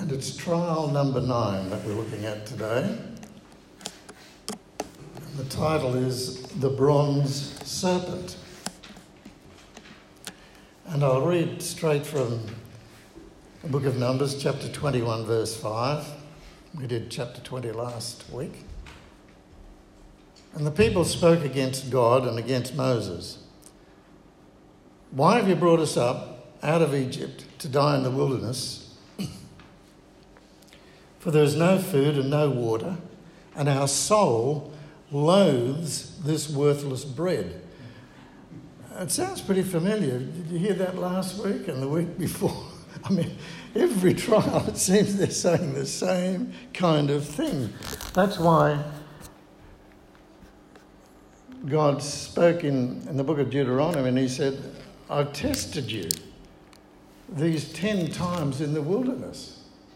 And it's trial number 9 that we're looking at today. And the title is The Bronze Serpent. And I'll read straight from the book of Numbers, chapter 21, verse 5. We did chapter 20 last week. And the people spoke against God and against Moses. "Why have you brought us up out of Egypt to die in the wilderness? For there is no food and no water, and our soul loathes this worthless bread." It sounds pretty familiar. Did you hear that last week and the week before? I mean, every trial, it seems they're saying the same kind of thing. That's why God spoke in the book of Deuteronomy, and he said, "I've tested you these 10 times in the wilderness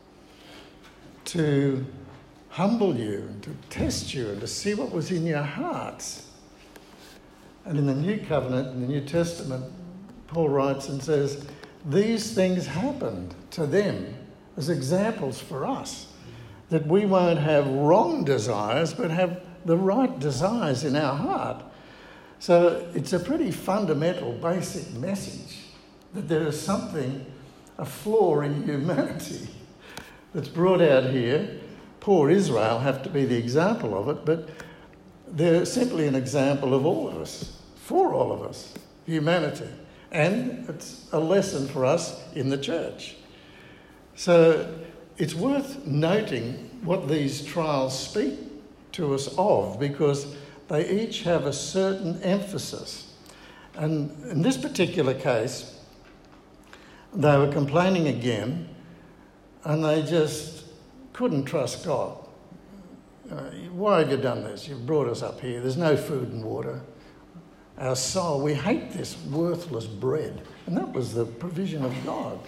to humble you and to test you and to see what was in your hearts." And in the New Covenant, in the New Testament, Paul writes and says, these things happened to them as examples for us, that we won't have wrong desires, but have the right desires in our heart. So it's a pretty fundamental, basic message that there is something, a flaw in humanity that's brought out here. Poor Israel have to be the example of it, but they're simply an example of all of us, for all of us, humanity. And it's a lesson for us in the church. So it's worth noting what these trials speak to us of, because they each have a certain emphasis. And in this particular case, they were complaining again, and they just couldn't trust God. Why have you done this? You've brought us up here. There's no food and water. Our soul, we hate this worthless bread. And that was the provision of God.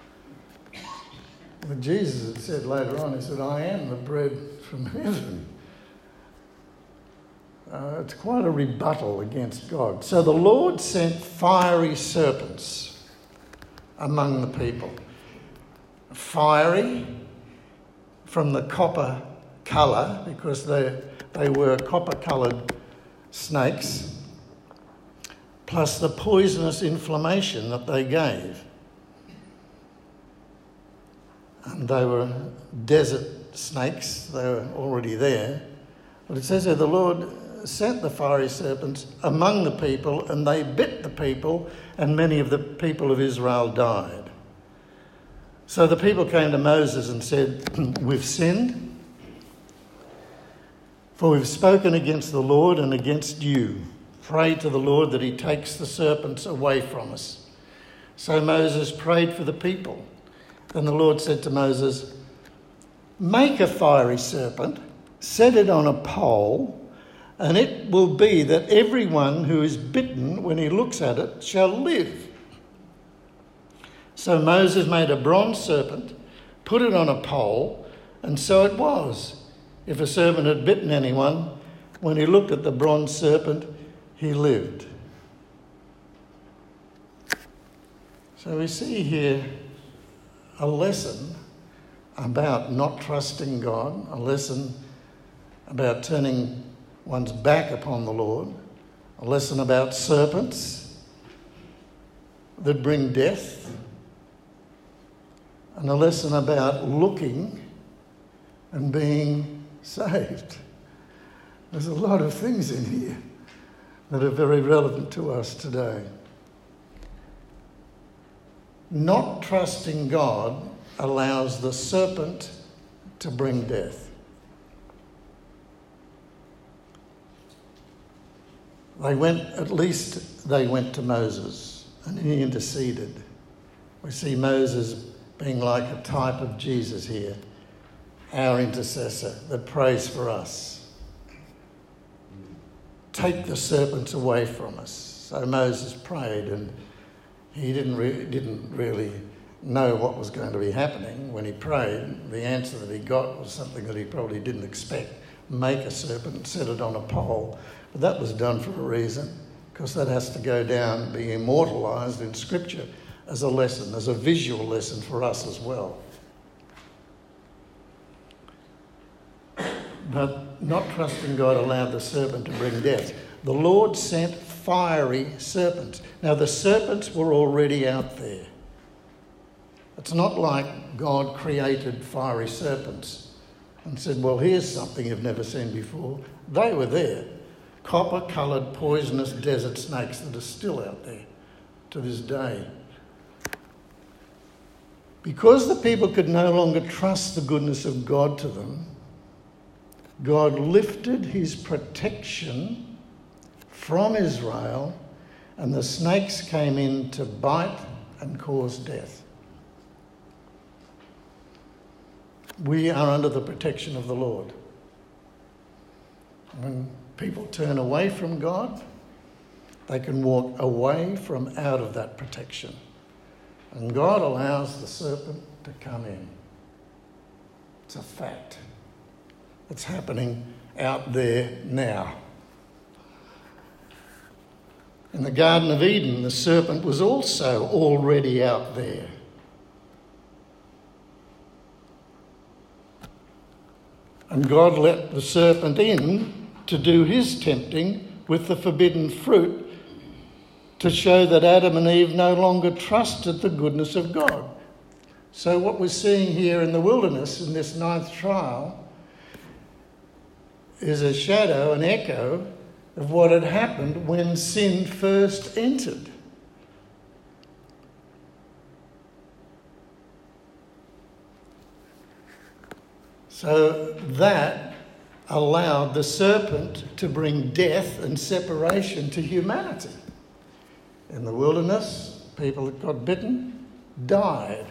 But Jesus had said later on, he said, "I am the bread from heaven." It's quite a rebuttal against God. So the Lord sent fiery serpents among the people. Fiery from the copper colour, because they were copper-coloured snakes, plus the poisonous inflammation that they gave. And they were desert snakes, they were already there. But it says here the Lord sent the fiery serpents among the people, and they bit the people, and many of the people of Israel died. So the people came to Moses and said, "We've sinned, for we've spoken against the Lord and against you. Pray to the Lord that he takes the serpents away from us." So Moses prayed for the people. Then the Lord said to Moses, "Make a fiery serpent, set it on a pole, and it will be that everyone who is bitten when he looks at it shall live." So Moses made a bronze serpent, put it on a pole, and so it was. If a serpent had bitten anyone, when he looked at the bronze serpent, he lived. So we see here a lesson about not trusting God, a lesson about turning one's back upon the Lord, a lesson about serpents that bring death, and a lesson about looking and being saved. There's a lot of things in here that are very relevant to us today. Not trusting God allows the serpent to bring death. They went to Moses, and he interceded. We see Moses being like a type of Jesus here, our intercessor that prays for us. Take the serpents away from us. So Moses prayed, and he didn't really know what was going to be happening when he prayed. The answer that he got was something that he probably didn't expect. Make a serpent, set it on a pole. But that was done for a reason, because that has to go down and be immortalised in Scripture as a lesson, as a visual lesson for us as well. but not trusting God allowed the serpent to bring death. The Lord sent fiery serpents. Now, the serpents were already out there. It's not like God created fiery serpents and said, well, here's something you've never seen before. They were there. Copper-coloured poisonous desert snakes that are still out there to this day. Because the people could no longer trust the goodness of God to them, God lifted his protection from Israel, and the snakes came in to bite and cause death. We are under the protection of the Lord. When people turn away from God, they can walk away from out of that protection. And God allows the serpent to come in. It's a fact. It's happening out there now. In the Garden of Eden, the serpent was also already out there. And God let the serpent in to do his tempting with the forbidden fruit to show that Adam and Eve no longer trusted the goodness of God. So what we're seeing here in the wilderness in this 9th trial is a shadow, an echo of what had happened when sin first entered. So that allowed the serpent to bring death and separation to humanity. In the wilderness, people that got bitten died.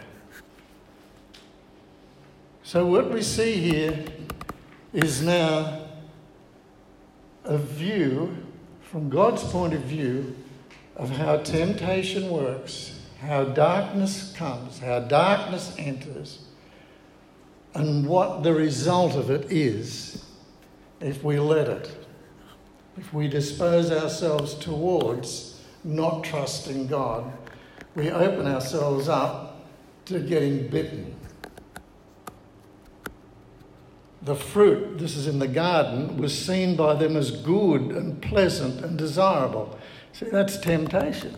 So what we see here is now a view, from God's point of view, of how temptation works, how darkness comes, how darkness enters, and what the result of it is if we let it, if we dispose ourselves towards not trusting God, we open ourselves up to getting bitten. The fruit, this is in the garden, was seen by them as good and pleasant and desirable. See, that's temptation.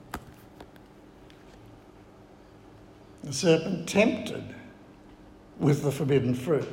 The serpent tempted with the forbidden fruit.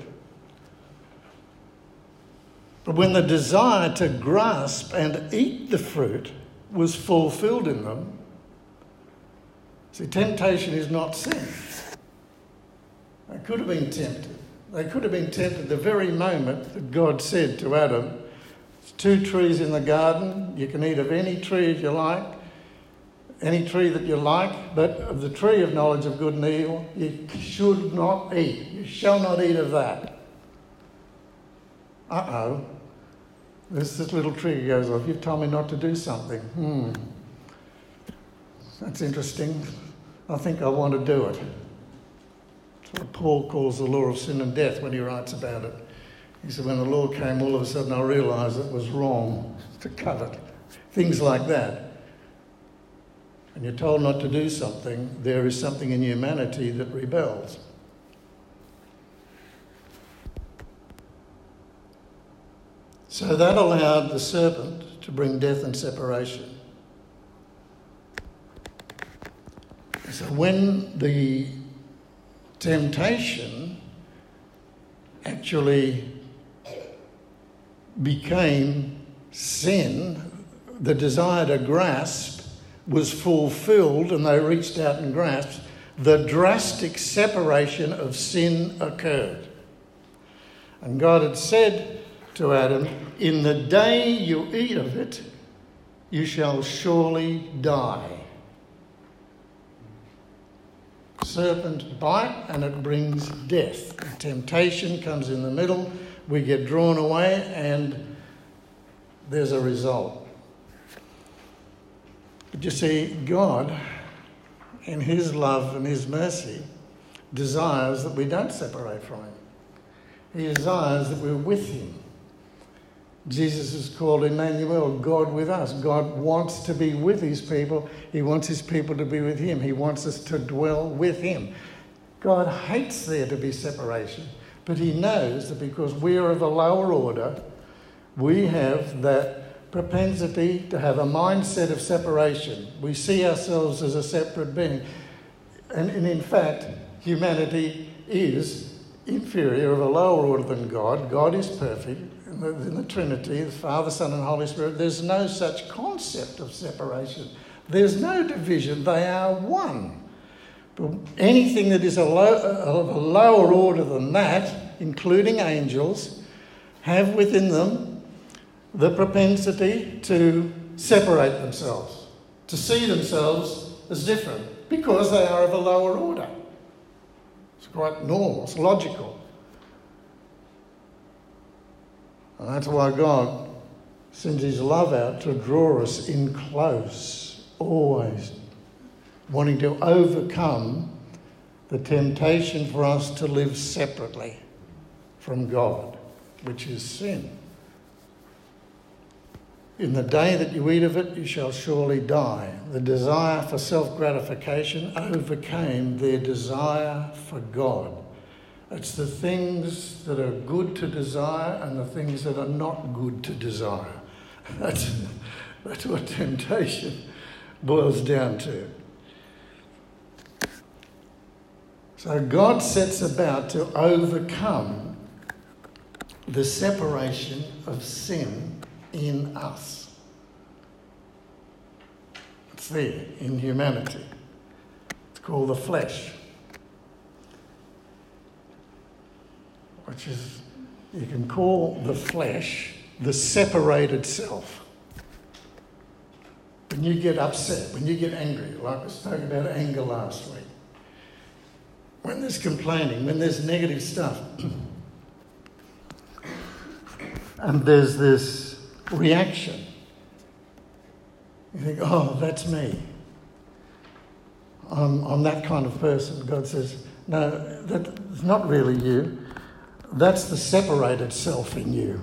But when the desire to grasp and eat the fruit was fulfilled in them, see, temptation is not sin. They could have been tempted. They could have been tempted the very moment that God said to Adam, "There's 2 trees in the garden, you can eat of any tree if you like, any tree that you like, but of the tree of knowledge of good and evil, you should not eat. You shall not eat of that." Uh-oh. This little trigger goes off. You've told me not to do something. That's interesting. I think I want to do it. That's what Paul calls the law of sin and death when he writes about it. He said, when the law came, all of a sudden I realised it was wrong to covet. Things like that. And you're told not to do something, there is something in humanity that rebels. So that allowed the serpent to bring death and separation. So when the temptation actually became sin, the desire to grasp was fulfilled and they reached out and grasped, the drastic separation of sin occurred. And God had said to Adam, "In the day you eat of it, you shall surely die." Serpent bite and it brings death. Temptation comes in the middle, we get drawn away and there's a result. But you see, God, in his love and his mercy, desires that we don't separate from him. He desires that we're with him. Jesus is called Emmanuel, God with us. God wants to be with his people. He wants his people to be with him. He wants us to dwell with him. God hates there to be separation, But he knows that because we are of a lower order, we have that propensity to have a mindset of separation. We see ourselves as a separate being. And in fact, humanity is inferior, of a lower order than God. God is perfect. In the Trinity, the Father, Son and Holy Spirit, there's no such concept of separation. There's no division. They are one. But anything that is of a lower order than that, including angels, have within them the propensity to separate themselves, to see themselves as different, because they are of a lower order. It's quite normal, it's logical. And that's why God sends his love out to draw us in close, always wanting to overcome the temptation for us to live separately from God, which is sin. In the day that you eat of it, you shall surely die. The desire for self-gratification overcame their desire for God. It's the things that are good to desire and the things that are not good to desire. That's what temptation boils down to. So God sets about to overcome the separation of sin in us. It's there in humanity. It's called the flesh. Which is, you can call the flesh the separated self. When you get upset, when you get angry, like I was talking about anger last week, when there's complaining, when there's negative stuff, and there's this reaction, you think, oh, that's me. I'm that kind of person. God says, no, that's not really you. That's the separated self in you.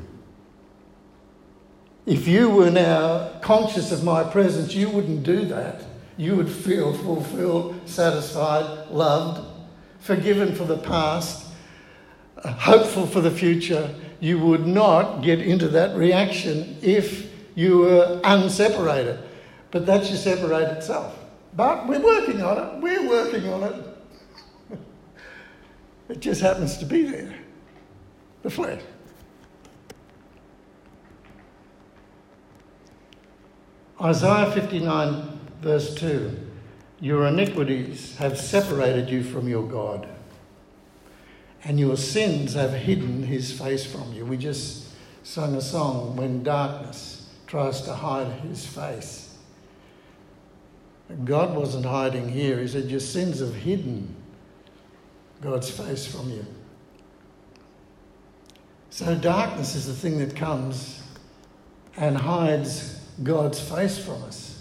If you were now conscious of my presence, you wouldn't do that. You would feel fulfilled, satisfied, loved, forgiven for the past, hopeful for the future. You would not get into that reaction if you were unseparated. But that's your separated self. But we're working on it. We're working on it. It just happens to be there. The flesh. Isaiah 59 verse 2. Your iniquities have separated you from your God, and your sins have hidden his face from you. We just sung a song, When Darkness Tries to Hide His Face. God wasn't hiding here. He said, your sins have hidden God's face from you. So darkness is the thing that comes and hides God's face from us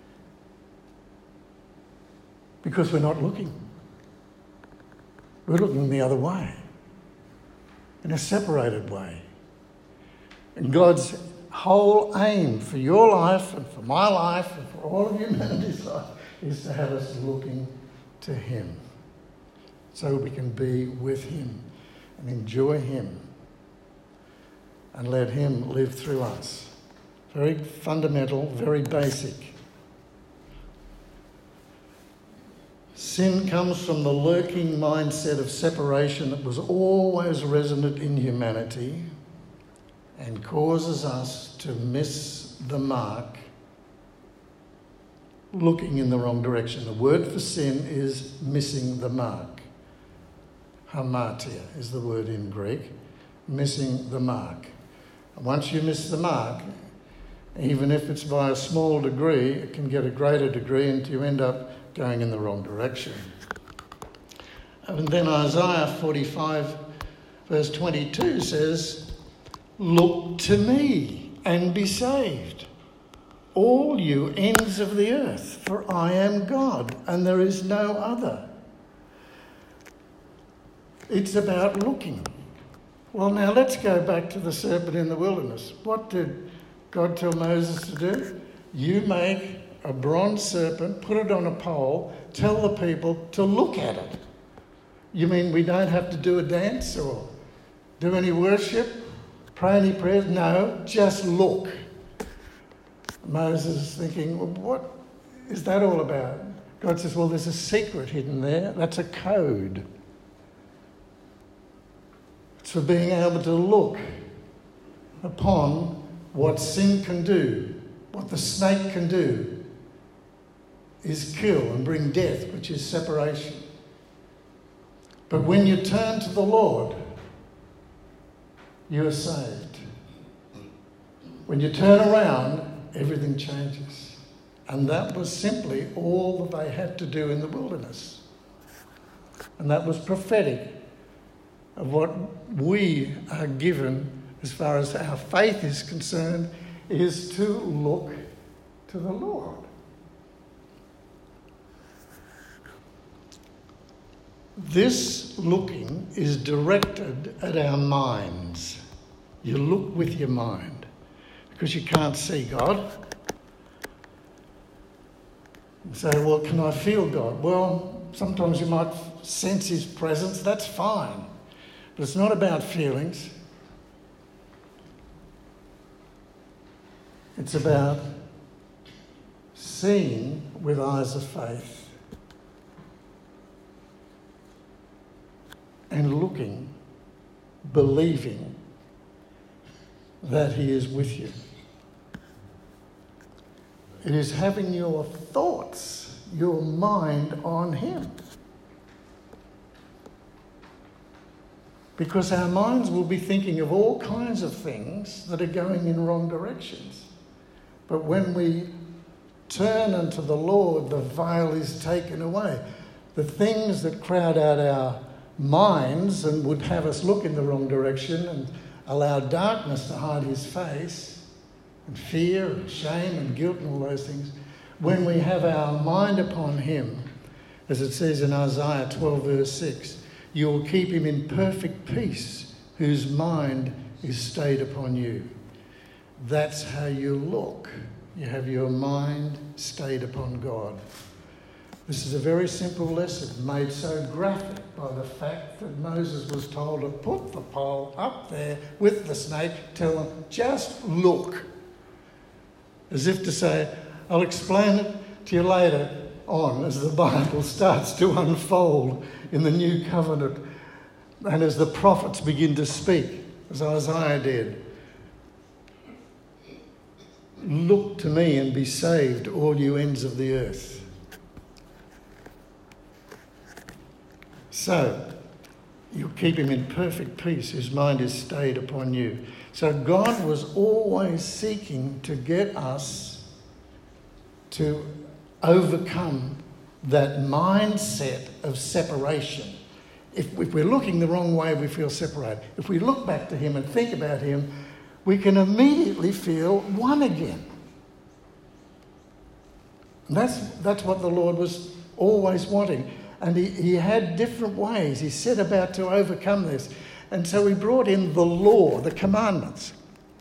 because we're not looking. We're looking the other way, in a separated way. And God's whole aim for your life and for my life and for all of humanity's life is to have us looking to him so we can be with him and enjoy him and let him live through us. Very fundamental, very basic. Sin comes from the lurking mindset of separation that was always resonant in humanity and causes us to miss the mark, looking in the wrong direction. The word for sin is missing the mark. Hamartia is the word in Greek, missing the mark. And once you miss the mark, even if it's by a small degree, it can get a greater degree until you end up going in the wrong direction. And then Isaiah 45 verse 22 says, look to me and be saved, all you ends of the earth, for I am God and there is no other. It's about looking. Well, now let's go back to the serpent in the wilderness. What did God tell Moses to do? You make a bronze serpent, put it on a pole, tell the people to look at it. You mean we don't have to do a dance or Do any worship? Pray any prayers? No, just look. Moses is thinking, well, what is that all about? God says, well, there's a secret hidden there. That's a code. It's for being able to look upon what sin can do, what the snake can do, is kill and bring death, which is separation. But when you turn to the Lord, you are saved. When you turn around, everything changes. And that was simply all that they had to do in the wilderness. And that was prophetic of what we are given as far as our faith is concerned, is to look to the Lord. This looking is directed at our minds. You look with your mind because you can't see God. You say, well, can I feel God? Well, sometimes you might sense his presence. That's fine. But it's not about feelings. It's about seeing with eyes of faith and looking, believing that he is with you. It is having your thoughts, your mind on him. Because our minds will be thinking of all kinds of things that are going in wrong directions. But when we turn unto the Lord, the veil is taken away. The things that crowd out our minds and would have us look in the wrong direction and allow darkness to hide his face, and fear and shame and guilt and all those things, when we have our mind upon him, as it says in Isaiah 12 verse 6, you will keep him in perfect peace whose mind is stayed upon you. That's how you look. You have your mind stayed upon God. This is a very simple lesson made so graphic by the fact that Moses was told to put the pole up there with the snake, tell him, just look. As if to say, I'll explain it to you later on as the Bible starts to unfold in the new covenant and as the prophets begin to speak, as Isaiah did. Look to me and be saved, all you ends of the earth. So, you'll keep him in perfect peace whose mind is stayed upon you. So God was always seeking to get us to overcome that mindset of separation. If we're looking the wrong way, we feel separated. If we look back to him and think about him, we can immediately feel one again. And that's what the Lord was always wanting. And he had different ways. He set about to overcome this. And so he brought in the law, the commandments.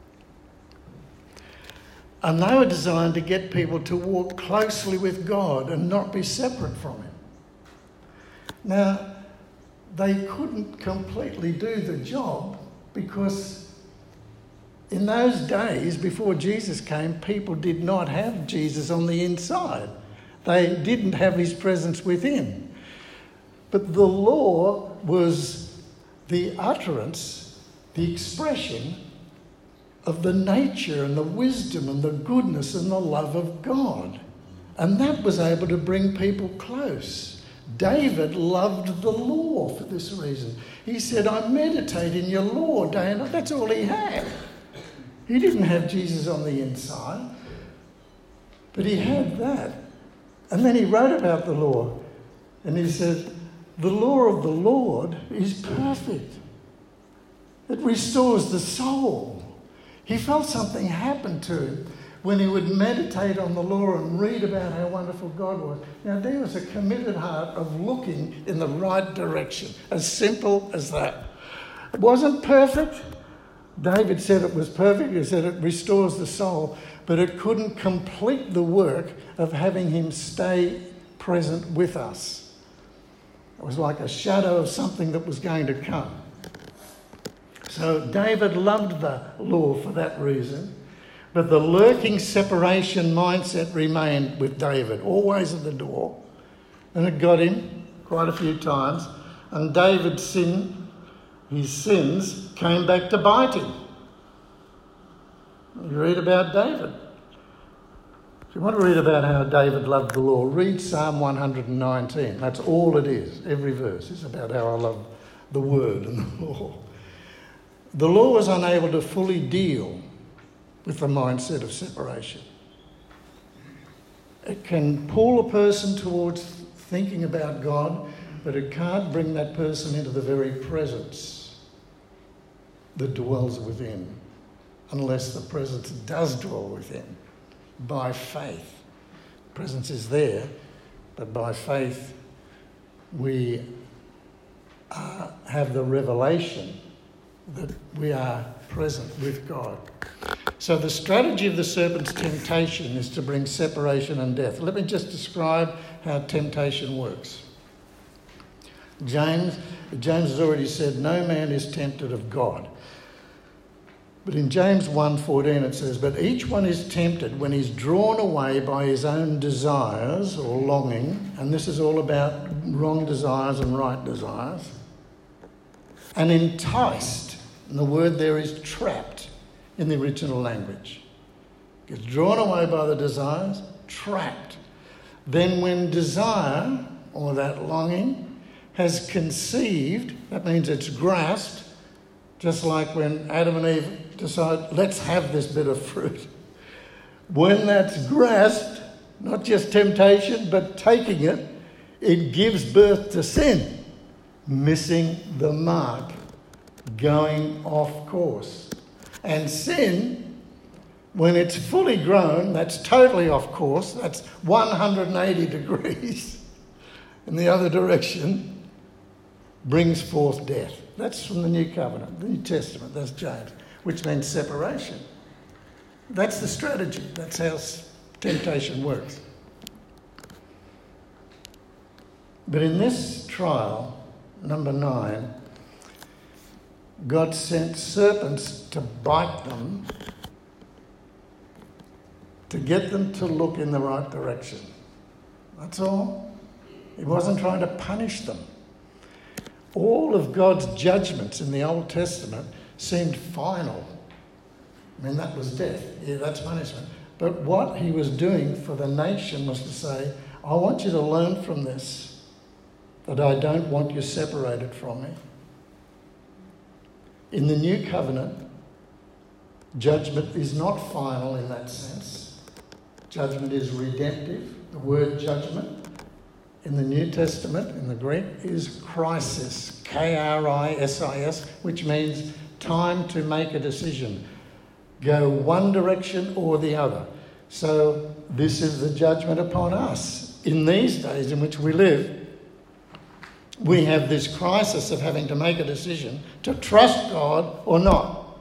And they were designed to get people to walk closely with God and not be separate from him. Now, they couldn't completely do the job because in those days, before Jesus came, people did not have Jesus on the inside. They didn't have his presence within. But the law was the utterance, the expression of the nature and the wisdom and the goodness and the love of God. And that was able to bring people close. David loved the law for this reason. He said, I meditate in your law day and night. That's all he had. He didn't have Jesus on the inside, but he had that. And then he wrote about the law, and he said, the law of the Lord is perfect. It restores the soul. He felt something happen to him when he would meditate on the law and read about how wonderful God was. Now, there was a committed heart of looking in the right direction, as simple as that. It wasn't perfect. David said it was perfect. He said it restores the soul, but it couldn't complete the work of having him stay present with us. It was like a shadow of something that was going to come. So David loved the law for that reason, but the lurking separation mindset remained with David, always at the door, and it got him quite a few times. And David's his sins came back to bite him. You read about David. If you want to read about how David loved the law, read Psalm 119. That's all it is. Every verse is about how I love the word and the law. The law was unable to fully deal with the mindset of separation. It can pull a person towards thinking about God, but it can't bring that person into the very presence that dwells within, unless the presence does dwell within by faith. Presence is there, but by faith we have the revelation that we are present with God. So the strategy of the serpent's temptation is to bring separation and death. Let me just describe how temptation works. James has already said, no man is tempted of God. But in James 1:14 it says, but each one is tempted when he's drawn away by his own desires or longing, and this is all about wrong desires and right desires, and enticed, and the word there is trapped in the original language. Gets drawn away by the desires, trapped. Then when desire, or that longing, has conceived, that means it's grasped, just like when Adam and Eve decide, let's have this bit of fruit. When that's grasped, not just temptation, but taking it, it gives birth to sin, missing the mark, going off course. And sin, when it's fully grown, that's totally off course, that's 180 degrees in the other direction, brings forth death. That's from the New Covenant, the New Testament, that's James, which means separation. That's the strategy. That's how temptation works. But in this trial, number 9, God sent serpents to bite them, to get them to look in the right direction. That's all. He wasn't trying to punish them. All of God's judgments in the Old Testament seemed final. I mean, that was death. Yeah, that's punishment. But what he was doing for the nation was to say, I want you to learn from this, that I don't want you separated from me. In the New Covenant, judgment is not final in that sense. Judgment is redemptive. The word judgment in the New Testament, in the Greek, is crisis, K-R-I-S-I-S, which means time to make a decision. Go one direction or the other. So this is the judgment upon us. In these days in which we live, we have this crisis of having to make a decision to trust God or not.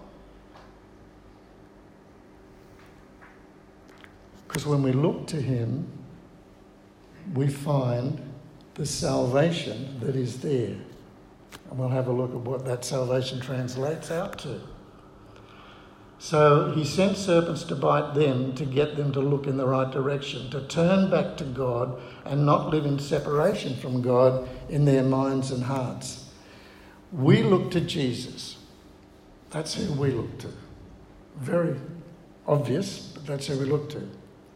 Because when we look to him, we find the salvation that is there. And we'll have a look at what that salvation translates out to. So he sent serpents to bite them, to get them to look in the right direction, to turn back to God and not live in separation from God in their minds and hearts. We look to Jesus. That's who we look to. Very obvious, but that's who we look to.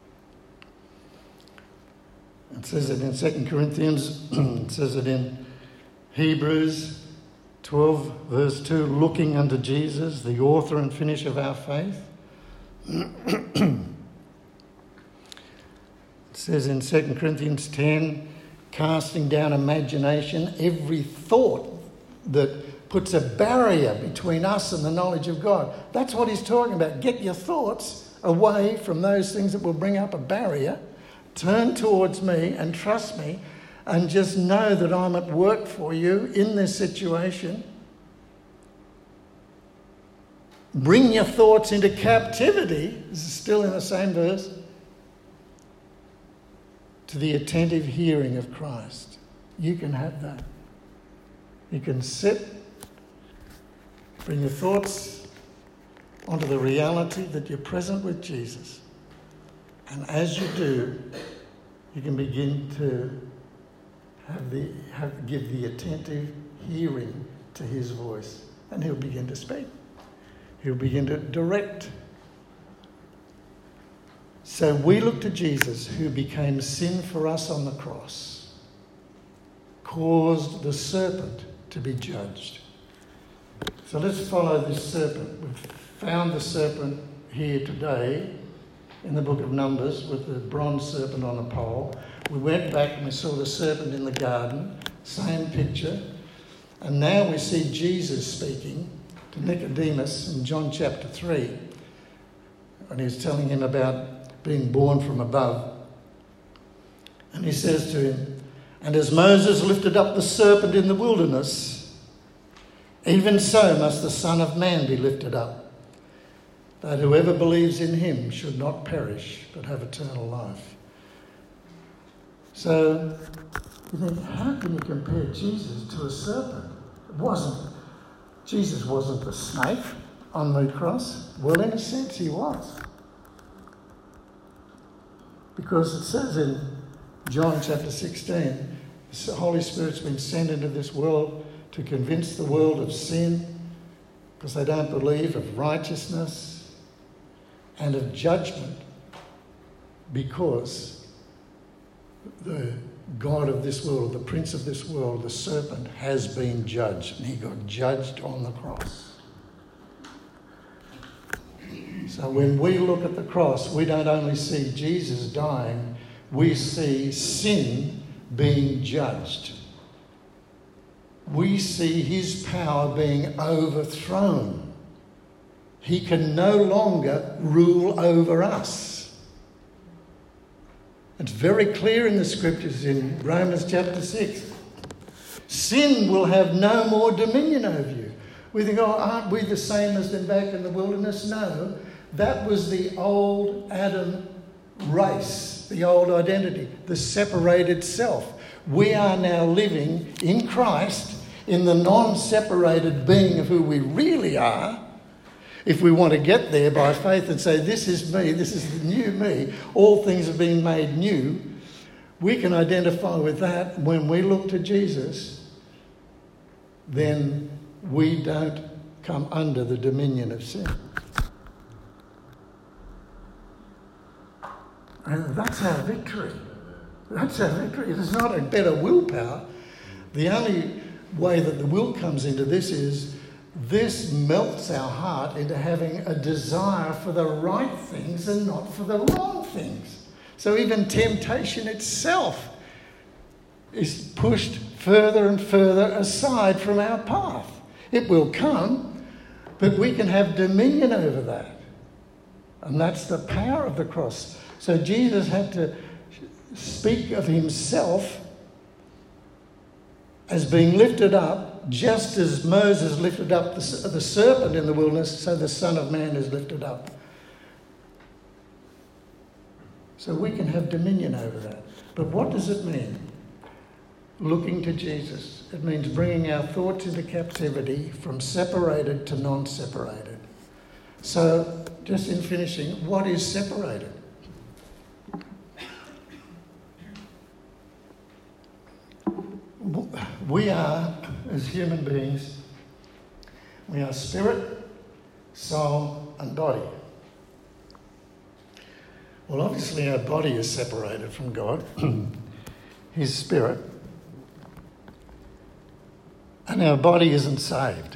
It says it in 2 Corinthians, it says it in Hebrews 12 verse 2, looking unto Jesus, the author and finisher of our faith. It says in 2 Corinthians 10, casting down imagination, every thought that puts a barrier between us and the knowledge of God. That's what he's talking about. Get your thoughts away from those things that will bring up a barrier. Turn towards me and trust me, and just know that I'm at work for you in this situation. Bring your thoughts into captivity, this is still in the same verse, to the attentive hearing of Christ. You can have that. You can sit Bring your thoughts onto the reality that you're present with Jesus. And as you do, you can begin to give the attentive hearing to his voice. And he'll begin to speak. He'll begin to direct. So we look to Jesus, who became sin for us on the cross, caused the serpent to be judged. So let's follow this serpent. We've found the serpent here today in the book of Numbers with the bronze serpent on a pole. We went back and we saw the serpent in the garden, same picture. And now we see Jesus speaking to Nicodemus in John chapter 3. And he's telling him about being born from above. And he says to him, "And as Moses lifted up the serpent in the wilderness, even so must the Son of Man be lifted up, that whoever believes in him should not perish, but have eternal life." So, you think, how can you compare Jesus to a serpent? Jesus wasn't the snake on the cross. Well, in a sense, he was. Because it says in John chapter 16, the Holy Spirit's been sent into this world to convince the world of sin, because they don't believe, of righteousness and of judgment, because the God of this world, the prince of this world, the serpent, has been judged, and he got judged on the cross. So when we look at the cross, we don't only see Jesus dying, we see sin being judged. We see his power being overthrown. He can no longer rule over us. It's very clear in the scriptures in Romans chapter 6. Sin will have no more dominion over you. We think, oh, aren't we the same as them back in the wilderness? No, that was the old Adam race, the old identity, the separated self. We are now living in Christ, in the non-separated being of who we really are. If we want to get there by faith and say, this is me, this is the new me, all things have been made new, we can identify with that. When we look to Jesus, then we don't come under the dominion of sin. And that's our victory. That's our victory. It is not a better willpower. The only way that the will comes into this is this melts our heart into having a desire for the right things and not for the wrong things. So even temptation itself is pushed further and further aside from our path. It will come, but we can have dominion over that. And that's the power of the cross. So Jesus had to speak of himself as being lifted up, just as Moses lifted up the serpent in the wilderness, so the Son of Man is lifted up. So we can have dominion over that. But what does it mean? Looking to Jesus. It means bringing our thoughts into captivity from separated to non-separated. So, just in finishing, what is separated? We are, as human beings, we are spirit, soul and body. Well, obviously our body is separated from God, his spirit, and our body isn't saved.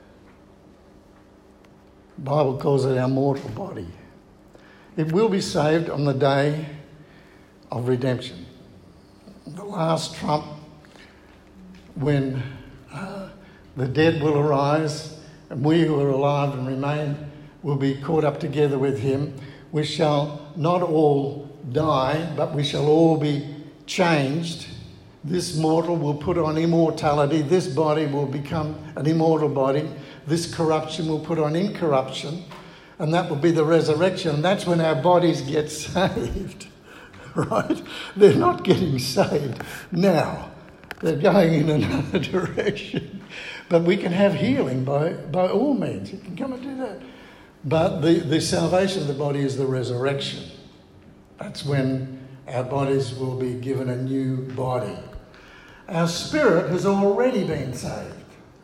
The Bible calls it our mortal body. It will be saved on the day of redemption. The last trump, when the dead will arise and we who are alive and remain will be caught up together with him. We shall not all die, but we shall all be changed. This mortal will put on immortality. This body will become an immortal body. This corruption will put on incorruption. And that will be the resurrection. That's when our bodies get saved, right? They're not getting saved now. They're going in another direction. But we can have healing by all means. You can come and do that. But the salvation of the body is the resurrection. That's when our bodies will be given a new body. Our spirit has already been saved.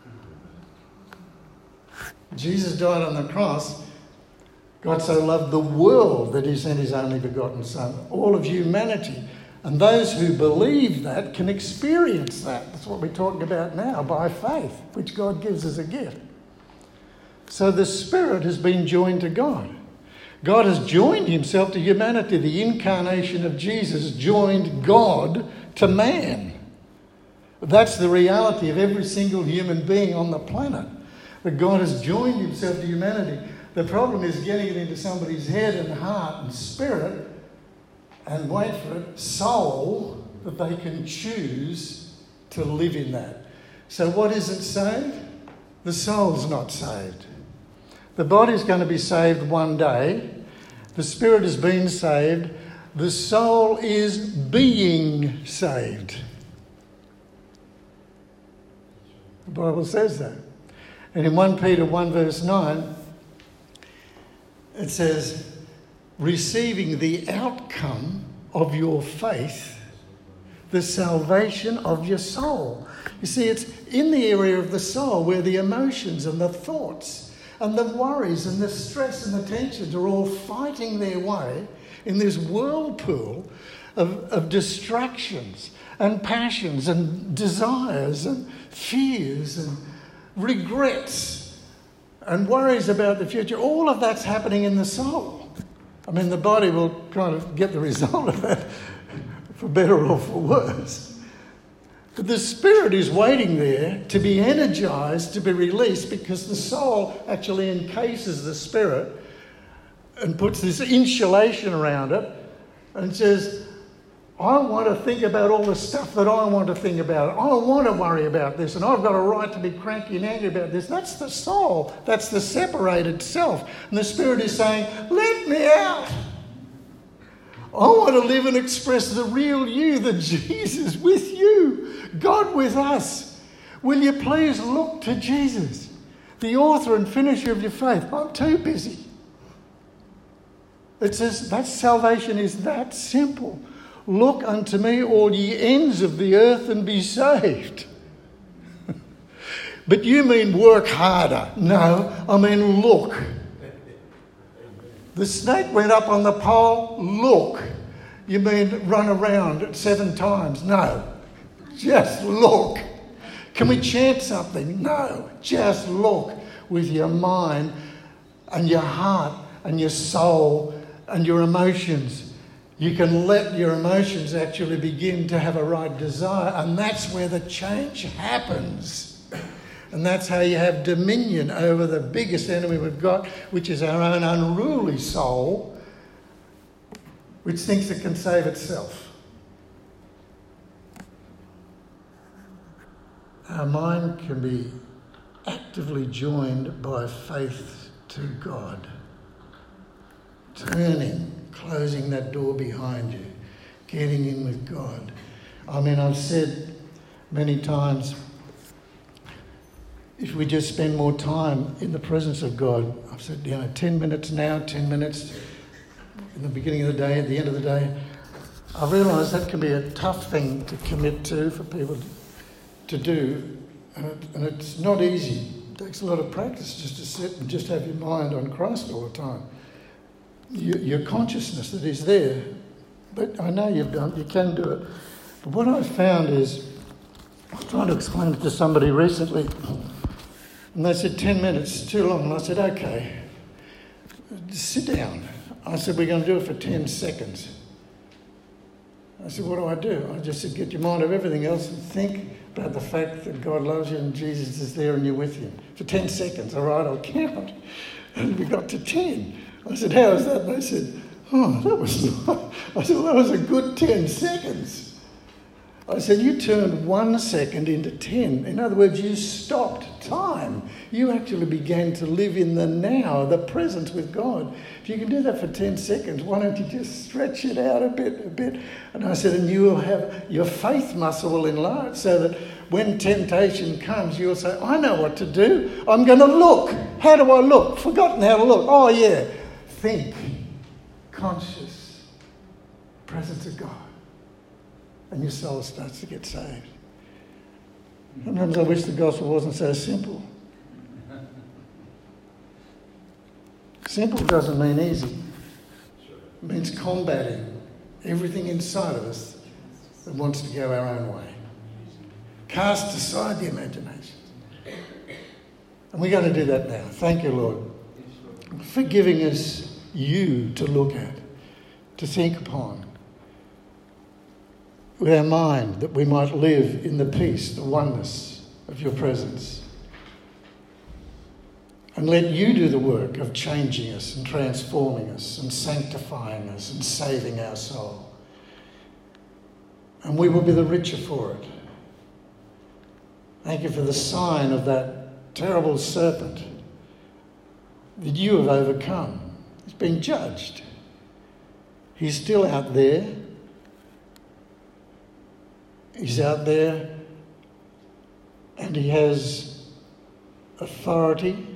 Jesus died on the cross. God so loved the world that he sent his only begotten Son, all of humanity. And those who believe that can experience that. That's what we're talking about now, by faith, which God gives as a gift. So the Spirit has been joined to God. God has joined himself to humanity. The incarnation of Jesus joined God to man. That's the reality of every single human being on the planet. That God has joined himself to humanity. The problem is getting it into somebody's head and heart and spirit, and wait for it, soul, that they can choose to live in that. So what isn't saved? The soul's not saved. The body's going to be saved one day. The spirit has been saved. The soul is being saved. The Bible says that. And in 1 Peter 1 verse 9, it says, receiving the outcome of your faith, the salvation of your soul. You see, it's in the area of the soul where the emotions and the thoughts and the worries and the stress and the tensions are all fighting their way in this whirlpool of distractions and passions and desires and fears and regrets and worries about the future. All of that's happening in the soul. I mean, the body will kind of get the result of that, for better or for worse. But the spirit is waiting there to be energized, to be released, because the soul actually encases the spirit and puts this insulation around it and says, I want to think about all the stuff that I want to think about. I don't want to worry about this, and I've got a right to be cranky and angry about this. That's the soul. That's the separated self. And the spirit is saying, let me out. I want to live and express the real you, the Jesus with you, God with us. Will you please look to Jesus, the author and finisher of your faith? I'm too busy. It says that salvation is that simple. Look unto me, all ye ends of the earth, and be saved. But you mean work harder. No, I mean look. The snake went up on the pole, look. You mean run around it 7 times. No, just look. Can we chant something? No, just look with your mind and your heart and your soul and your emotions. You can let your emotions actually begin to have a right desire, and that's where the change happens. And that's how you have dominion over the biggest enemy we've got, which is our own unruly soul, which thinks it can save itself. Our mind can be actively joined by faith to God, turning, closing that door behind you, getting in with God. I mean, I've said many times, if we just spend more time in the presence of God, I've said, 10 minutes now, 10 minutes in the beginning of the day, at the end of the day, I realise that can be a tough thing to commit to for people to do, and it's not easy. It takes a lot of practice just to sit and just have your mind on Christ all the time. Your consciousness that is there. But I know you can do it. But what I've found is, I was trying to explain it to somebody recently, and they said 10 minutes, too long. And I said, okay, just sit down. I said, we're going to do it for 10 seconds. I said, what do? I just said, get your mind off everything else and think about the fact that God loves you and Jesus is there and you're with him. For 10 seconds, all right, I'll count. And we got to 10. I said, how is that? And they said, that was nice. I said, well, that was a good 10 seconds. I said, you turned 1 second into 10. In other words, you stopped time. You actually began to live in the now, the presence with God. If you can do that for 10 seconds, why don't you just stretch it out a bit? And I said, and you will have, your faith muscle will enlarge so that when temptation comes, you'll say, I know what to do. I'm going to look. How do I look? Forgotten how to look. Oh, yeah. Think. Conscious. Presence of God. And your soul starts to get saved. Sometimes I wish the gospel wasn't so simple. Simple doesn't mean easy. It means combating everything inside of us that wants to go our own way. Cast aside the imagination. And we're going to do that now. Thank you, Lord, for giving us you to look at, to think upon, with our mind, that we might live in the peace, the oneness of your presence. And let you do the work of changing us and transforming us and sanctifying us and saving our soul. And we will be the richer for it. Thank you for the sign of that terrible serpent that you have overcome. He's been judged. He's still out there. He's out there and he has authority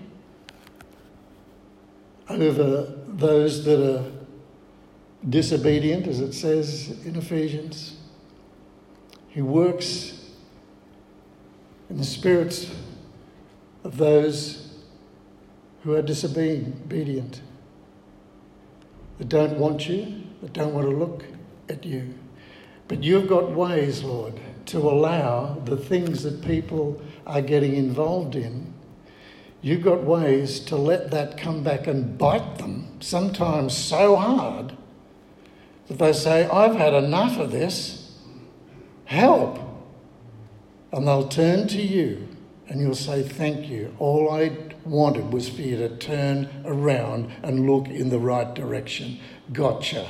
over those that are disobedient, as it says in Ephesians. He works in the spirits of those who are disobedient, that don't want you, that don't want to look at you. But you've got ways, Lord, to allow the things that people are getting involved in. You've got ways to let that come back and bite them, sometimes so hard that they say, I've had enough of this. Help. And they'll turn to you and you'll say, thank you. All I wanted was for you to turn around and look in the right direction. Gotcha.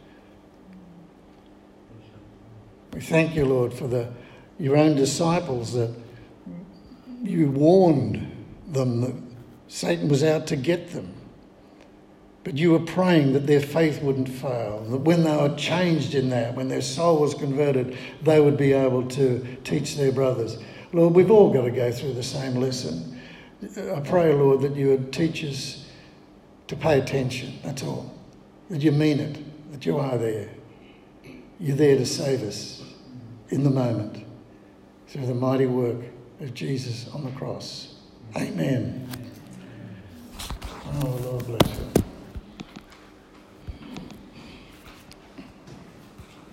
We thank you, Lord, for your own disciples, that you warned them that Satan was out to get them. But you were praying that their faith wouldn't fail, that when they were changed in that, when their soul was converted, they would be able to teach their brothers. Lord, we've all got to go through the same lesson. I pray, Lord, that you would teach us to pay attention, that's all. That you mean it, that you are there. You're there to save us in the moment through the mighty work of Jesus on the cross. Amen. Oh, Lord bless you.